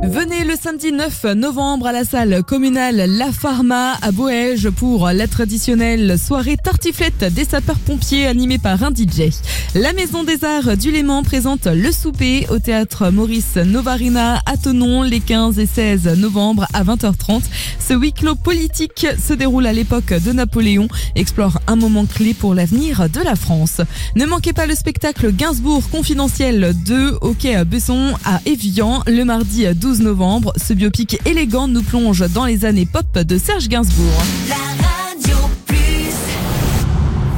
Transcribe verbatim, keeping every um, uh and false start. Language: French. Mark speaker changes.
Speaker 1: Venez le samedi neuf novembre à la salle communale La Pharma à Boëge pour la traditionnelle soirée tartiflette des sapeurs-pompiers animée par un D J. La Maison des Arts du Léman présente le souper au théâtre Maurice Novarina à Thonon les quinze et seize novembre à vingt heures trente. Ce huis clos politique se déroule à l'époque de Napoléon, explore un moment clé pour l'avenir de la France. Ne manquez pas le spectacle Gainsbourg confidentiel deux au quai Besson à Évian le mardi douze novembre. Ce biopic élégant nous plonge dans les années pop de Serge Gainsbourg.